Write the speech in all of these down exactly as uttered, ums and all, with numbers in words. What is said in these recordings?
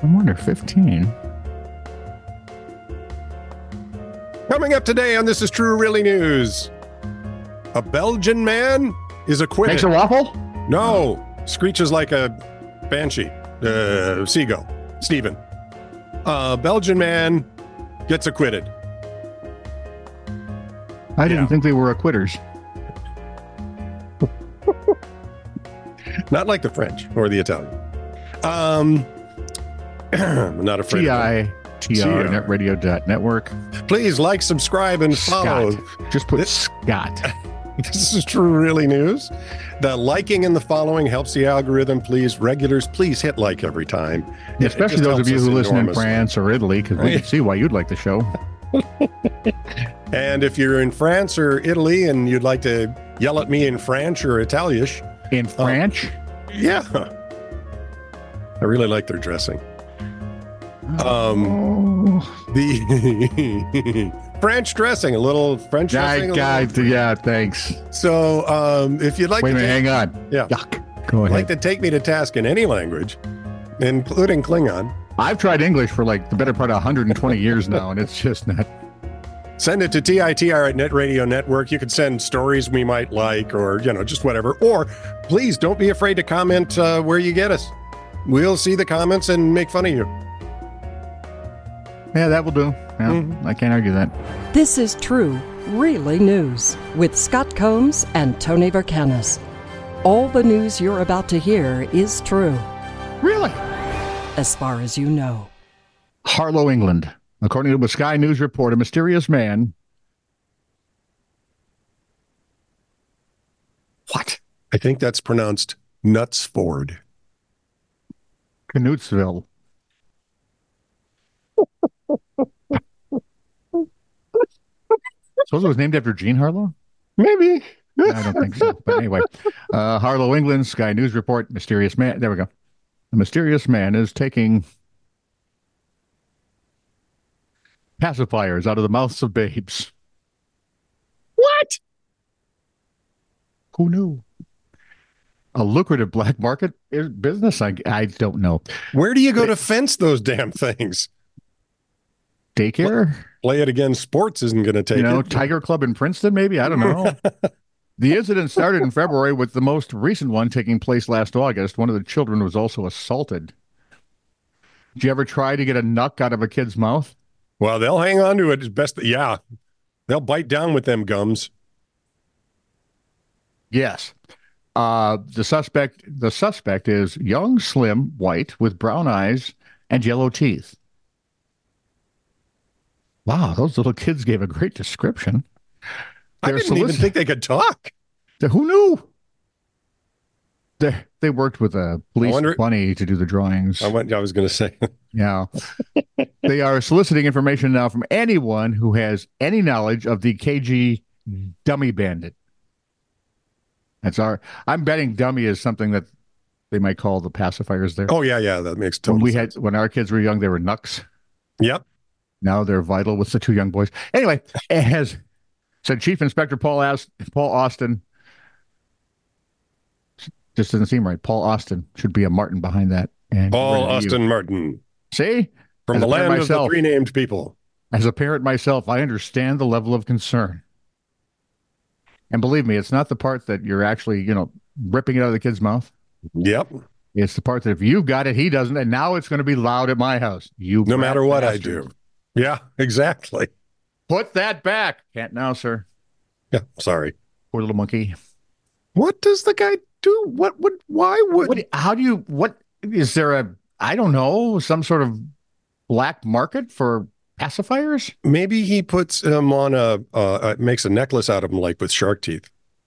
I wonder, fifteen. Coming up today on This Is True Really News. A Belgian man is acquitted. Makes a waffle? No. Screeches like a banshee. Uh, seagull. Stephen. A Belgian man gets acquitted. I didn't Yeah. think they were acquitters. Not like the French or the Italian. Um, I'm not afraid T of I T R netradio dot network. them. Please like, subscribe, and follow. Scott. Just put This- Scott. This is True Really News. The liking and the following helps the algorithm. Please, regulars, please hit like every time. It- it Especially just those of helps you us who listen in enormously. France or Italy, because we can see why you'd like the show. And if you're in France or Italy and you'd like to yell at me in French or Italian, In French? yeah. I really like their dressing. Um, Oh. the French dressing, a little French Yeah, dressing. a guy, little- yeah, thanks. So um, if you'd like Wait a to minute, take, hang on. Yeah. Yuck. Go ahead. like to take me to task in any language, including Klingon, I've tried English for like the better part of one hundred twenty years now, and it's just not. send it to T I T R at Net Radio Network. You can send stories we might like, or, you know, just whatever. Or please don't be afraid to comment uh, where you get us. We'll see the comments and make fun of you. Yeah, that will do. Yeah, Mhm. I can't argue that. This is True, Really News with Scott Combs and Tony Vercanis. All the news you're about to hear is true, Really? as far as you know. Harlow, England. According to a Sky News report, a mysterious man. What? I think that's pronounced Knutsford. Knutsville. Suppose it was named after Jean Harlow? Maybe. I don't think so. But anyway, uh, Harlow, England, Sky News report, mysterious man. There we go. A mysterious man is taking pacifiers out of the mouths of babes. What? Who knew? A lucrative black market is- business? I, I don't know. Where do you go to fence those damn things? Daycare? Play it again. Sports isn't going to take You know, it. Tiger Club in Princeton, maybe? I don't know. The incident started in February, with the most recent one taking place last August. One of the children was also assaulted. Did you ever try to get a nuck out of a kid's mouth? Well, they'll hang on to it as best. Yeah. They'll bite down with them gums. Yes. Uh, the suspect the suspect is young, slim, white, with brown eyes and yellow teeth. Wow, those little kids gave a great description. I They're didn't even solic- think they could talk. Who knew? They they worked with a police wonder- bunny to do the drawings. I went. I was going to say. Yeah. They are soliciting information now from anyone who has any knowledge of the K G dummy bandit. That's our. I'm betting dummy is something that they might call the pacifiers there. Oh yeah, yeah. That makes when total we sense. had when our kids were young, they were nucks. Yep. Now they're vital with the two young boys. Anyway, as said Chief Inspector Paul As- Paul Austin. Just doesn't seem right. Paul Austin should be a Martin behind that. And Paul where are you? Austin Martin See, from As the a parent land of the myself. three named people. As a parent myself, I understand the level of concern. And believe me, it's not the part that you're actually, you know, ripping it out of the kid's mouth. Yep. It's the part that if you've got it, he doesn't, and now it's going to be loud at my house. You, No matter brat what I bastard. do. Yeah. Exactly. Put that back. Can't now, sir. Yeah. Sorry. Poor little monkey. What does the guy do? What would? Why would? What? How do you? What is there a? I don't know. Some sort of black market for pacifiers? Maybe he puts him on a uh, uh, makes a necklace out of him, like with shark teeth.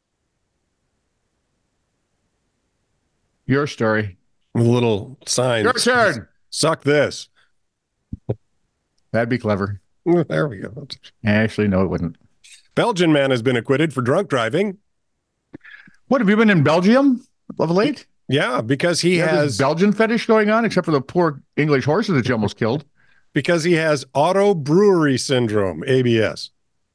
Your story. With a little sign. Your that says, turn. Suck this. That'd be clever. There we go. Actually, no, it wouldn't. Belgian man has been acquitted for drunk driving. What have you been in Belgium of late? Yeah, because he You have has this Belgian fetish going on, except for the poor English horses that you almost killed. because he has auto brewery syndrome, A B S.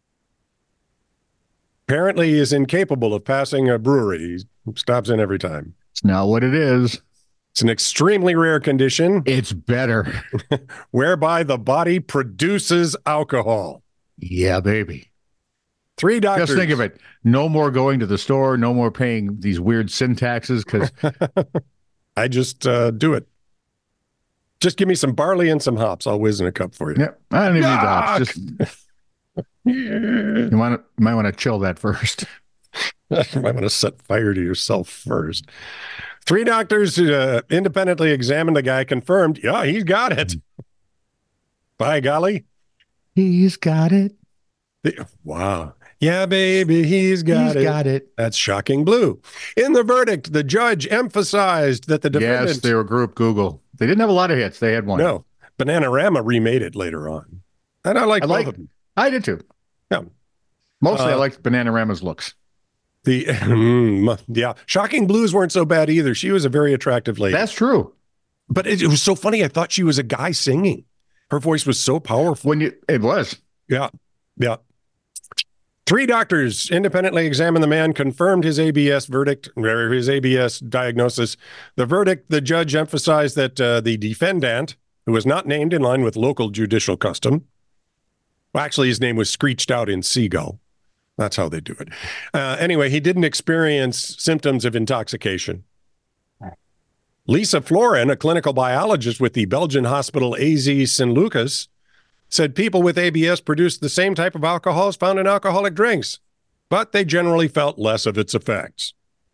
Apparently, he is incapable of passing a brewery. He stops in every time. It's not what it is. It's an extremely rare condition It's better. whereby the body produces alcohol. Yeah, baby. Three doctors. Just think of it. No more going to the store. No more paying these weird syntaxes because I just uh, do it. Just give me some barley and some hops. I'll whiz in a cup for you. yeah, I don't even need the hops. Yuck! Just you want to, you might want to chill that first. You might want to set fire to yourself first. Three doctors uh, independently examined the guy, confirmed, yeah, he's got it. By golly. He's got it. Wow. Yeah, baby, he's got He's it. got it. That's shocking blue. In the verdict, the judge emphasized that the defendant... Yes, they were group Google. They didn't have a lot of hits. They had one. No, Bananarama remade it later on. And I like I both like, of them. I did too. Yeah. Mostly I Uh, liked Bananarama's looks. The mm, yeah, Shocking Blues weren't so bad either. She was a very attractive lady. That's true. But it, it was so funny. I thought she was a guy singing. Her voice was so powerful. When you, it was. Yeah, yeah. Three doctors independently examined the man, confirmed his A B S verdict, or his A B S diagnosis. The verdict, the judge emphasized that uh, the defendant, who was not named in line with local judicial custom, well, actually, his name was screeched out in Seagull. That's how they do it. Uh, anyway, he didn't experience symptoms of intoxication. Lisa Florin, a clinical biologist with the Belgian hospital A Z Saint Lucas, said people with A B S produced the same type of alcohols found in alcoholic drinks, but they generally felt less of its effects.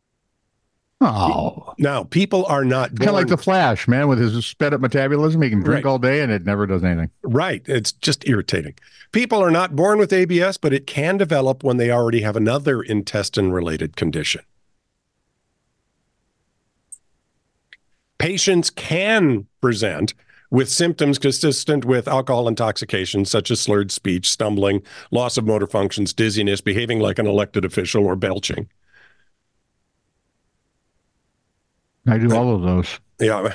Oh. Now, people are not Kind of like the Flash, man, with his sped up metabolism. He can drink Right. all day and it never does anything. Right. It's just irritating. People are not born with A B S, but it can develop when they already have another intestine-related condition. Patients can present with symptoms consistent with alcohol intoxication, such as slurred speech, stumbling, loss of motor functions, dizziness, behaving like an elected official, or belching. I do all of those. Yeah.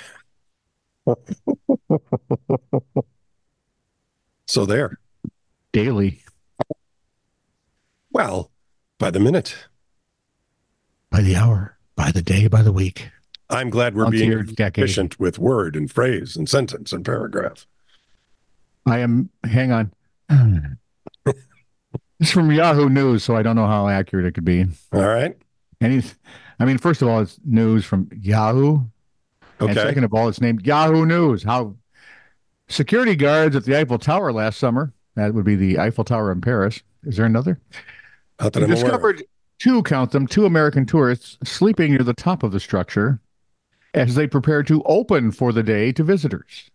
So there. Daily. Well, by the minute. By the hour. By the day. By the week. I'm glad we're Month, being year, decade. efficient with word and phrase and sentence and paragraph. I am, hang on. It's from Yahoo News, so I don't know how accurate it could be. All right. Any, I mean, first of all, it's news from Yahoo. And Okay. second of all, it's named Yahoo News. How security guards at the Eiffel Tower last summer, that would be the Eiffel Tower in Paris. Is there another? Not that I'm aware of. Discovered two, count them, two American tourists sleeping near the top of the structure as they prepare to open for the day to visitors.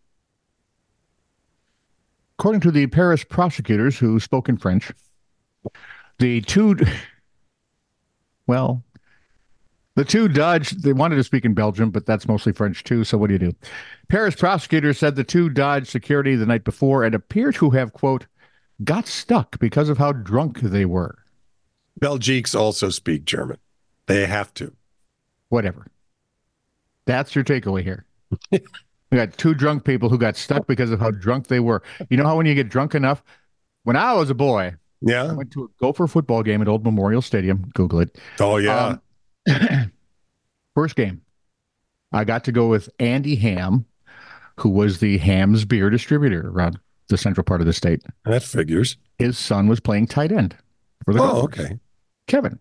According to the Paris prosecutors who spoke in French, the two, well, the two dodged, they wanted to speak in Belgium, but that's mostly French too, so what do you do? Paris prosecutors said the two dodged security the night before and appear to have, quote, got stuck because of how drunk they were. Belgiques also speak German. They have to. Whatever. That's your takeaway here. We got two drunk people who got stuck because of how drunk they were. You know how when you get drunk enough? When I was a boy, I Yeah. went to a Gopher football game at Old Memorial Stadium. Google it. Oh, yeah. Um, first game, I got to go with Andy Ham, who was the Ham's beer distributor around the central part of the state. That figures. His son was playing tight end for the Oh, Gophers, okay. Kevin.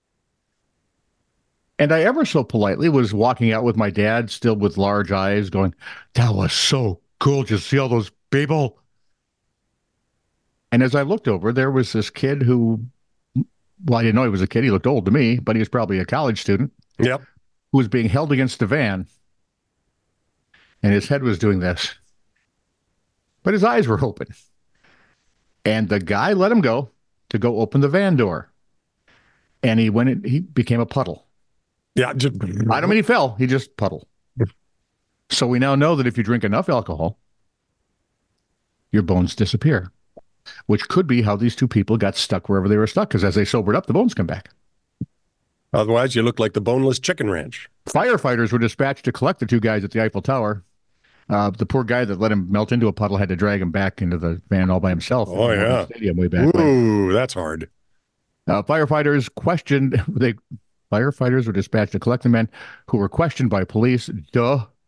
And I ever so politely was walking out with my dad, still with large eyes, going, that was so cool. Did you see all those people? And as I looked over, there was this kid who, well, I didn't know he was a kid. He looked old to me, but he was probably a college student Yep. who was being held against a van. And his head was doing this. But his eyes were open. And the guy let him go to go open the van door. And he went in, he became a puddle. Yeah. Just, I don't mean he fell, he just puddled. So we now know that if you drink enough alcohol, your bones disappear, which could be how these two people got stuck wherever they were stuck, because as they sobered up, the bones come back. Otherwise, you look like the boneless chicken ranch. Firefighters were dispatched to collect the two guys at the Eiffel Tower. Uh, the poor guy that let him melt into a puddle had to drag him back into the van all by himself. Oh, in the yeah. Stadium way back when. Ooh, that's hard. Uh, firefighters questioned, they firefighters were dispatched to collect the men who were questioned by police. Duh.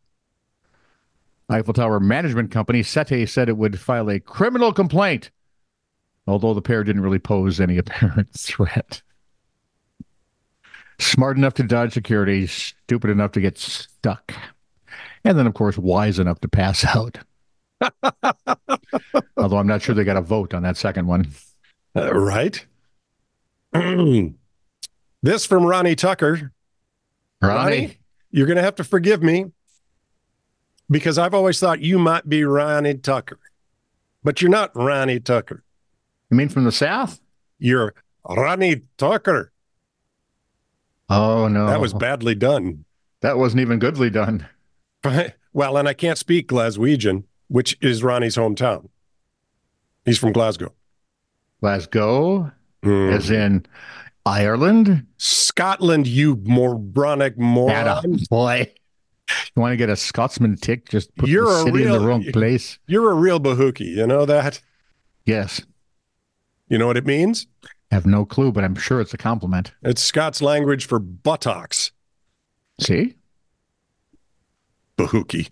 Eiffel Tower management company Sete said it would file a criminal complaint, although the pair didn't really pose any apparent threat. Smart enough to dodge security, stupid enough to get stuck. And then, of course, wise enough to pass out. Although I'm not sure they got a vote on that second one. Uh, right? This from Ronnie Tucker. Ronnie, Ronnie, you're going to have to forgive me because I've always thought you might be Ronnie Tucker. But you're not Ronnie Tucker. You mean from the South? You're Ronnie Tucker. Oh, no. That was badly done. That wasn't even goodly done. Well, and I can't speak Glaswegian, which is Ronnie's hometown. He's from Glasgow. Glasgow, Mm. as in Ireland? Scotland, you moronic moron. Adam, boy. You want to get a Scotsman tick? Just put You're the a city real- in the wrong place. You're a real bahookie. You know that? Yes. You know what it means? Have no clue, but I'm sure it's a compliment. It's Scots language for buttocks. See? Bahookie.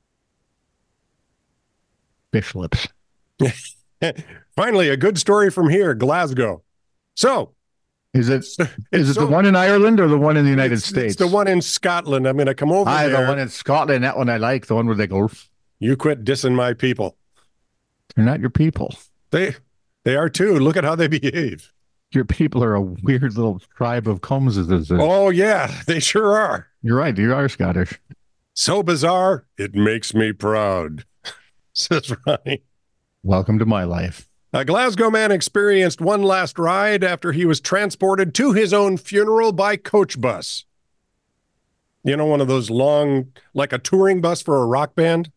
Fish lips. Finally, a good story from here, Glasgow. So, Is it it's is it so- the one in Ireland or the one in the United it's, States? It's the one in Scotland. I'm going to come over Aye, there. the one in Scotland. That one I like. The one where they go, You quit dissing my people. they're not your people. They they are too. Look at how they behave. Your people are a weird little tribe of Combses. Oh, yeah, they sure are. You're right. You are Scottish. So bizarre, it makes me proud, says Ronnie. Welcome to my life. A Glasgow man experienced one last ride after he was transported to his own funeral by coach bus. You know, one of those long, like a touring bus for a rock band?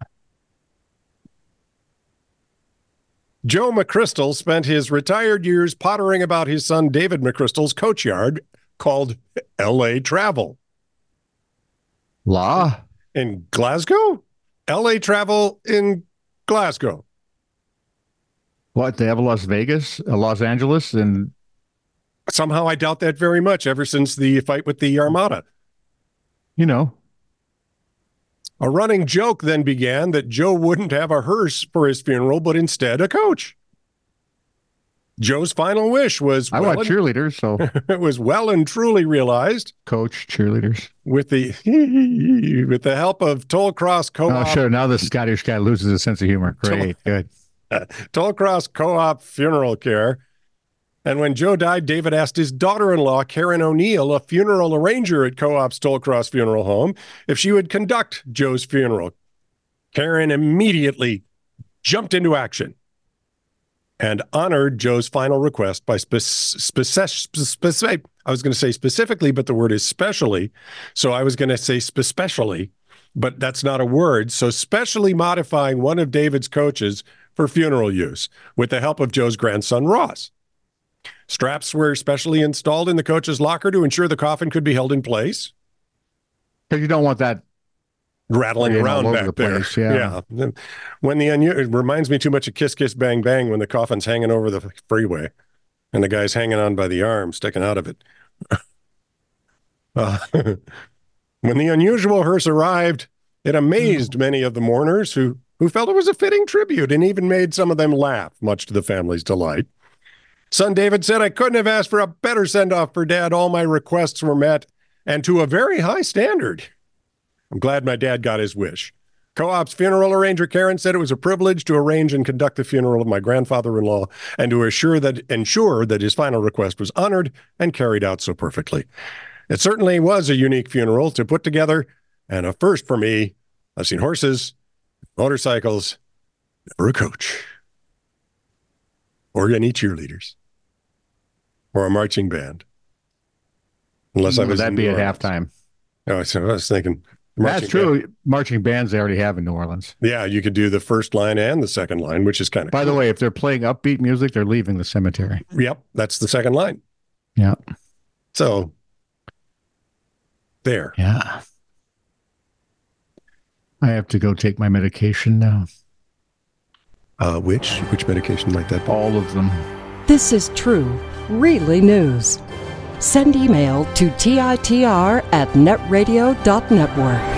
Joe McChrystal spent his retired years pottering about his son David McChrystal's coach yard called L A Travel. La? In Glasgow? L A Travel in Glasgow. What? They have a Las Vegas, a Los Angeles, and Somehow I doubt that very much ever since the fight with the Armada. you know, A running joke then began that Joe wouldn't have a hearse for his funeral, but instead a coach. Joe's final wish was I well watch and, cheerleaders, so it was well and truly realized coach cheerleaders. with the with the help of Tollcross Oh, Co-op sure. Now the Scottish guy loses his sense of humor. Great. Good. Tollcross Co-op Funeral Care. And when Joe died, David asked his daughter-in-law, Karen O'Neill, a funeral arranger at Co-op's Tollcross Funeral Home, if she would conduct Joe's funeral. Karen immediately jumped into action and honored Joe's final request by spec- spec- spec- I was going to say specifically, but the word is specially. So I was going to say specially, but that's not a word. So specially modifying one of David's coaches for funeral use with the help of Joe's grandson, Ross. Straps were specially installed in the coach's locker to ensure the coffin could be held in place. Because you don't want that Rattling Playing around all over back the there. place, yeah. yeah. When the unu- it reminds me too much of Kiss Kiss Bang Bang when the coffin's hanging over the freeway and the guy's hanging on by the arm, sticking out of it. Uh, when the unusual hearse arrived, it amazed many of the mourners who, who felt it was a fitting tribute and even made some of them laugh, much to the family's delight. Son David said, I couldn't have asked for a better send-off for Dad. All my requests were met, and to a very high standard. I'm glad my dad got his wish. Co-op's funeral arranger Karen said it was a privilege to arrange and conduct the funeral of my grandfather-in-law and to assure that ensure that his final request was honored and carried out so perfectly. It certainly was a unique funeral to put together and a first for me. I've seen horses, motorcycles, never a coach or any cheerleaders or a marching band. Unless I Would was that in be New at Orleans. halftime? Oh, so I was thinking. That's marching true. band. Marching bands they already have in New Orleans. Yeah, you could do the first line and the second line, which is kind of By the way, if they're playing upbeat music, they're leaving the cemetery. Yep, that's the second line. Yeah. So there. Yeah. I have to go take my medication now. Uh, which which medication might that be? All of them. This is true, really news. Send email to T I T R at netradio dot network.